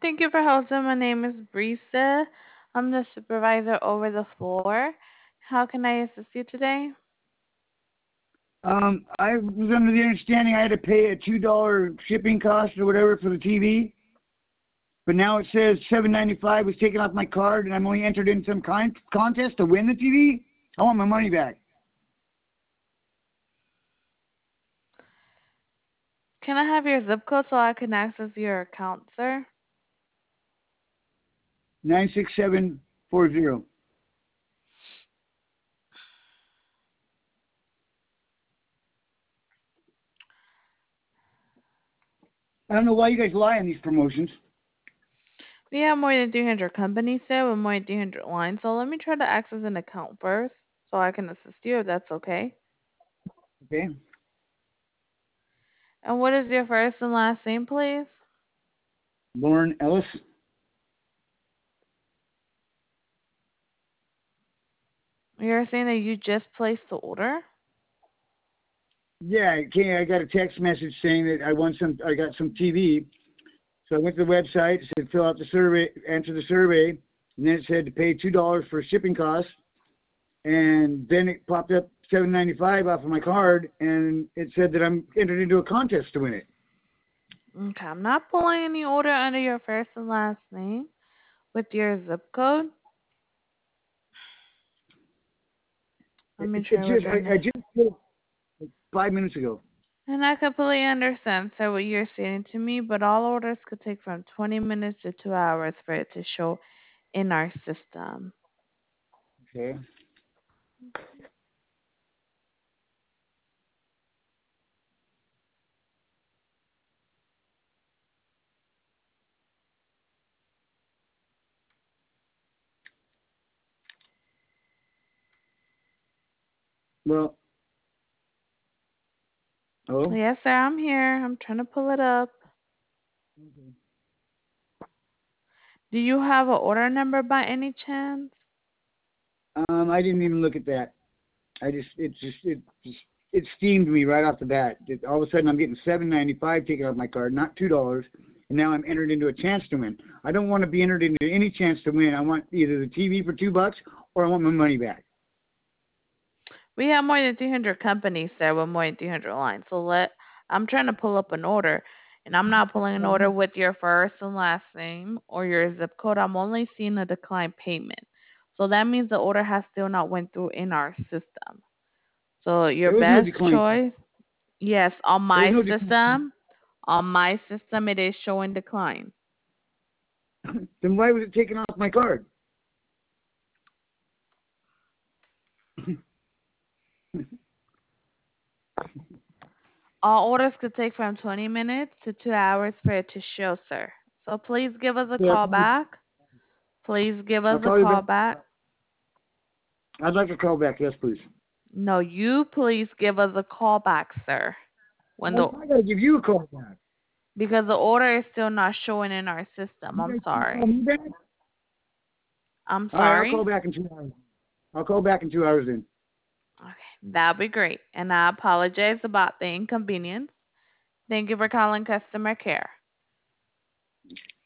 Thank you for holding. My name is Brisa. I'm the supervisor over the floor. How can I assist you today? I was under the understanding I had to pay a $2 shipping cost or whatever for the TV, but now it says $7.95 was taken off my card, and I'm only entered in some contest to win the TV. I want my money back. Can I have your zip code so I can access your account, sir? 96740. I don't know why you guys lie on these promotions. We have more than 300 companies, sir, with more than 300 lines. So let me try to access an account first so I can assist you if that's okay. Okay. And what is your first and last name, please? Lauren Ellis. You're saying that you just placed the order? Yeah, I got a text message saying that I got some TV. So I went to the website, it said fill out the survey, answer the survey, and then it said to pay $2 for shipping costs, and then it popped up $7.95 off of my card, and it said that I'm entered into a contest to win it. Okay, I'm not pulling any order under your first and last name with your zip code. Let me try with your I name. just did it like 5 minutes ago. And I completely understand, sir, what you're saying to me, but all orders could take from 20 minutes to 2 hours for it to show in our system. Okay. Well, oh. Yes, sir, I'm here. I'm trying to pull it up. Okay. Do you have an order number by any chance? I didn't even look at that. It steamed me right off the bat. All of a sudden, I'm getting $7.95 taken off my card, not $2, and now I'm entered into a chance to win. I don't want to be entered into any chance to win. I want either the TV for $2 or I want my money back. We have more than 300 companies, sir, with more than 300 lines. I'm trying to pull up an order, and I'm not pulling an order with your first and last name or your zip code. I'm only seeing a declined payment. So that means the order has still not went through in our system. So your There was no best decline. choice, yes, There was no decline. on my system it is showing decline. Then why was it taken off my card? All orders could take from 20 minutes to 2 hours for it to show, sir. So please give us a Yeah, call back. Please give I'll us a call you back. call back. I'd like a call back. Yes, please. No, you please give us a call back, sir. When Well, the I got to give you a call back. Because the order is still not showing in our system. You I'm guys can call sorry. me back? I'm All right, I'll call sorry. back in 2 hours. I'll call back in 2 hours then. Okay, that'd be great. And I apologize about the inconvenience. Thank you for calling customer care.